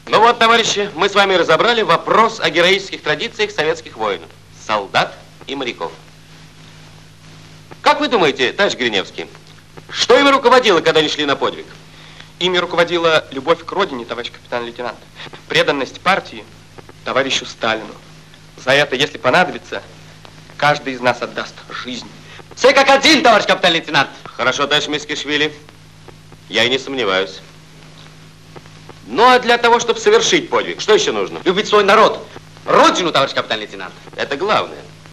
Ну вот, товарищи, мы с вами разобрали вопрос о героических традициях советских воинов, солдат и моряков. Как вы думаете, товарищ Гриневский, что ими руководило, когда они шли на подвиг? Ими руководила любовь к родине, товарищ капитан-лейтенант, преданность партии товарищу Сталину. За это, если понадобится, каждый из нас отдаст жизнь. Все как один, товарищ капитан-лейтенант. Хорошо, товарищ Мискишвили, я и не сомневаюсь. Ну, а для того, чтобы совершить подвиг, что еще нужно? Любить свой народ, родину, товарищ капитан-лейтенант. Это главное.